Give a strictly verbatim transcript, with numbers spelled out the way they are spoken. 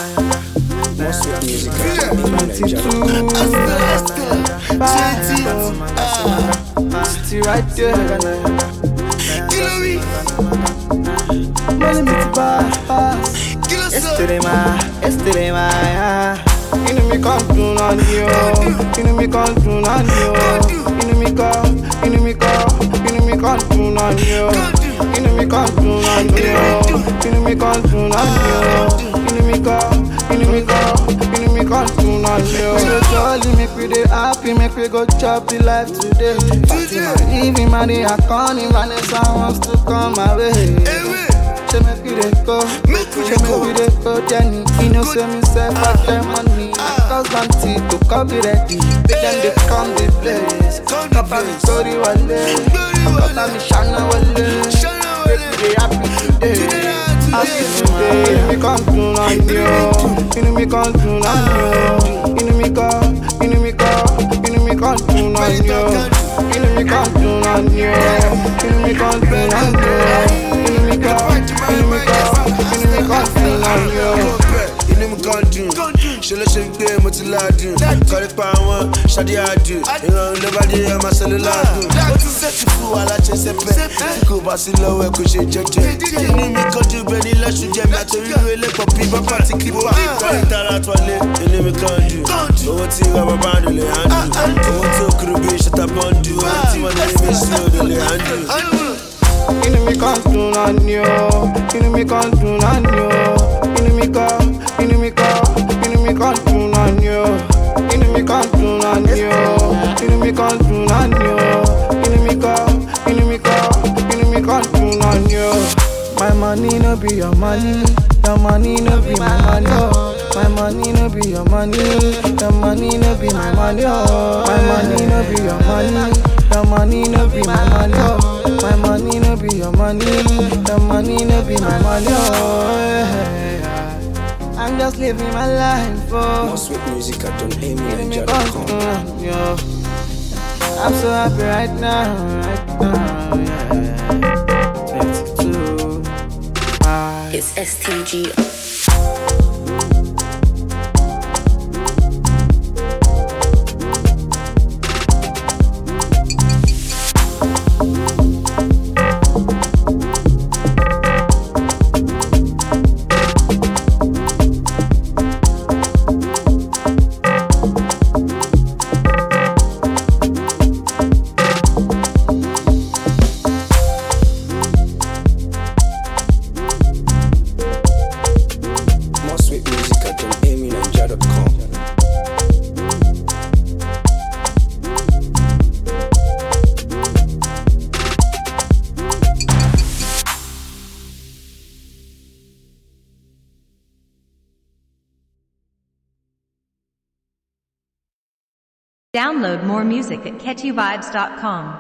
More sweet music. twenty-two. twenty. Still right there. Kill me. Money me to pass. Yesterday ma, yesterday ma. Inú mi kan dùn náà ni o. Inú mi kan dùn náà ni o. Inú mi kan, inú mi kan, inú mi kan dùn náà ni o. Inú mi kan dùn náà ni o. Inú mi kan dùn náà ni o. Inú mi kan, inú mi kan, inú mi kan dùn náà ni o. We go jolly, make we dey happy, make we go chop the life today. Fatima, living money, I can't even Vanessa wants to come my way. She make we dey go, she make we dey go, Jenny. You know, say me say fuck them money. Cause one tea to copy ready. Then they come the place. Papa me sorry wale, Papa me shana wale. Make we dey happy today, happy today. Inú mi kan dùn náà ni o, inú mi kan dùn náà ni o. Inú mi kan, inú mi kan, inú mi kan dùn náà ni o. Inú mi kan dùn náà ni o, inú mi kan dùn náà ni o. Inú mi kan, inú mi kan, inú mi kan dùn náà ni o. Inú mi kan dùn, ṣe ló ṣe ń gbé mo ti ládùn. Kọ́rí pa àwọn ṣáde àdùn, ìrọ̀rùn ló bá dé ọmọ sẹ́lẹ̀ ládùn. Ó ti sẹ́tù fún aláṣẹ sẹ́pẹ̀, tí kò bá sí lọ́wọ́ ẹ̀ kò ṣe jẹ́jẹ́. Inú mi kan dùn bẹ́ẹ̀ ni lẹ́sùn jẹ́ mi àtòrí ìwé lẹ́pọ̀ bí bàbá ti kí pa. Kọ́rí tara tọ́lé, inú mi kan dùn. Owó tí rọ́bà bá ń lè hàn dùn. Owó tí ó kúrò bí ṣọta bọ́ǹdù. Owó tí wọ́n ní mi sí òdò lè hàn dùn. Inú mi kan dùn náà ni o, inú mi kan dùn náà ni o. Inú mi kan, inú mi kan, inú mi kan dùn náà ni o. Inú mi kan dùn náà ni o, inú mi kan dùn náà ni o. Inú mi kan, inú mi kan, inú mi kan dùn náà ni o. My money no be your money, your money no be my money. Oh. My money no be your money, your money no be my money. Oh. My money no be your money, your money no be my money. Oh. My money no be your money, your money no be my money. Oh, yeah. I'm just living my life. Oh. More sweet music at Don Amy Give me Ninja dot com. constant, yo. I'm so happy right now, right now, yeah. twenty-two. Bye. It's S T G. Download more music at catchy vibes dot com.